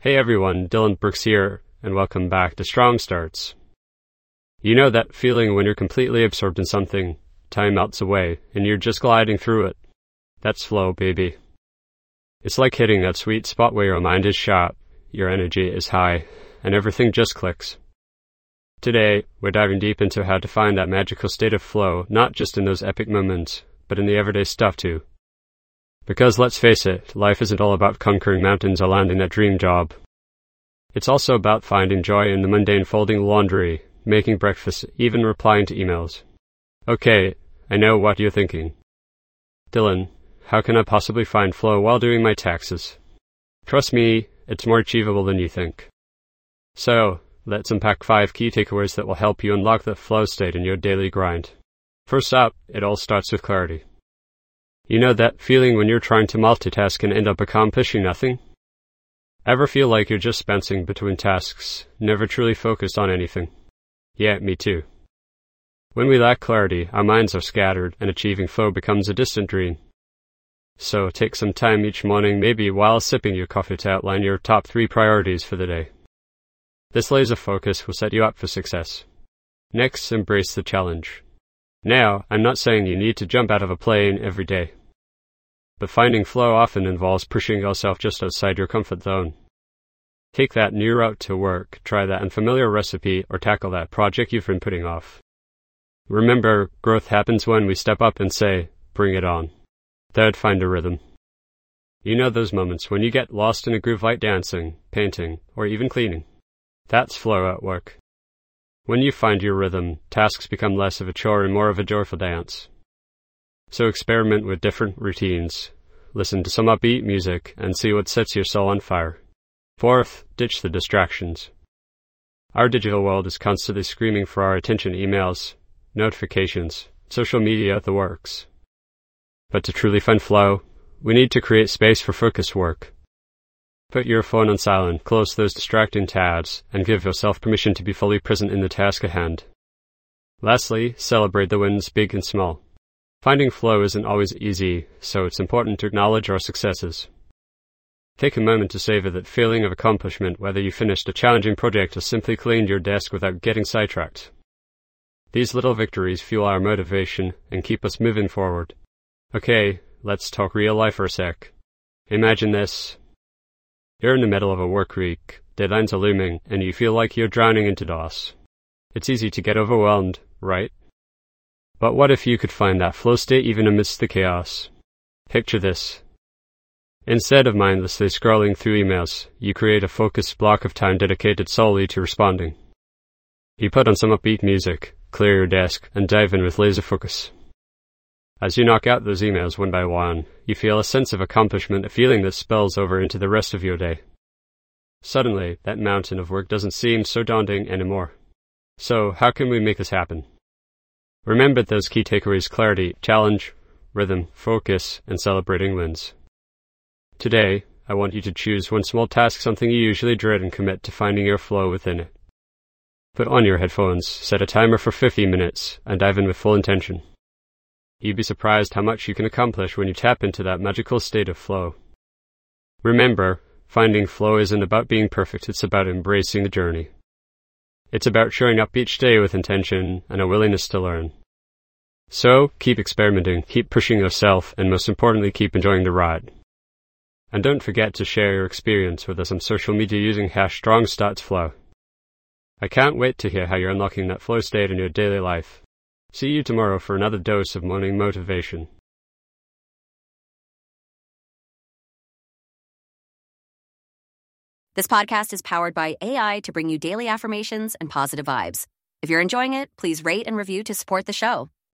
Hey everyone, Dylan Brooks here, and welcome back to Strong Starts. You know that feeling when you're completely absorbed in something, time melts away, and you're just gliding through it? That's flow, baby. It's like hitting that sweet spot where your mind is sharp, your energy is high, and everything just clicks. Today, we're diving deep into how to find that magical state of flow, not just in those epic moments, but in the everyday stuff too. Because let's face it, life isn't all about conquering mountains or landing that dream job. It's also about finding joy in the mundane folding laundry, making breakfast, even replying to emails. Okay, I know what you're thinking. Dylan, how can I possibly find flow while doing my taxes? Trust me, it's more achievable than you think. So, let's unpack 5 key takeaways that will help you unlock the flow state in your daily grind. First up, it all starts with clarity. You know that feeling when you're trying to multitask and end up accomplishing nothing? Ever feel like you're just bouncing between tasks, never truly focused on anything? Yeah, me too. When we lack clarity, our minds are scattered and achieving flow becomes a distant dream. So take some time each morning, maybe while sipping your coffee, to outline your top 3 priorities for the day. This laser focus will set you up for success. Next, embrace the challenge. Now, I'm not saying you need to jump out of a plane every day. But finding flow often involves pushing yourself just outside your comfort zone. Take that new route to work, try that unfamiliar recipe, or tackle that project you've been putting off. Remember, growth happens when we step up and say, bring it on. Third, find a rhythm. You know those moments when you get lost in a groove like dancing, painting, or even cleaning. That's flow at work. When you find your rhythm, tasks become less of a chore and more of a joyful dance. So experiment with different routines. Listen to some upbeat music and see what sets your soul on fire. Fourth, ditch the distractions. Our digital world is constantly screaming for our attention: emails, notifications, social media, the works. But to truly find flow, we need to create space for focused work. Put your phone on silent, close those distracting tabs, and give yourself permission to be fully present in the task at hand. Lastly, celebrate the wins, big and small. Finding flow isn't always easy, so it's important to acknowledge our successes. Take a moment to savor that feeling of accomplishment, whether you finished a challenging project or simply cleaned your desk without getting sidetracked. These little victories fuel our motivation and keep us moving forward. Okay, let's talk real life for a sec. Imagine this. You're in the middle of a work week, deadlines are looming, and you feel like you're drowning into DOS. It's easy to get overwhelmed, right? But what if you could find that flow state even amidst the chaos? Picture this. Instead of mindlessly scrolling through emails, you create a focused block of time dedicated solely to responding. You put on some upbeat music, clear your desk, and dive in with laser focus. As you knock out those emails one by one, you feel a sense of accomplishment, a feeling that spills over into the rest of your day. Suddenly, that mountain of work doesn't seem so daunting anymore. So, how can we make this happen? Remember those key takeaways: clarity, challenge, rhythm, focus, and celebrating wins. Today, I want you to choose one small task, something you usually dread, and commit to finding your flow within it. Put on your headphones, set a timer for 50 minutes, and dive in with full intention. You'd be surprised how much you can accomplish when you tap into that magical state of flow. Remember, finding flow isn't about being perfect, it's about embracing the journey. It's about showing up each day with intention and a willingness to learn. So, keep experimenting, keep pushing yourself, and most importantly, keep enjoying the ride. And don't forget to share your experience with us on social media using #StrongStartsFlow. I can't wait to hear how you're unlocking that flow state in your daily life. See you tomorrow for another dose of morning motivation. This podcast is powered by AI to bring you daily affirmations and positive vibes. If you're enjoying it, please rate and review to support the show.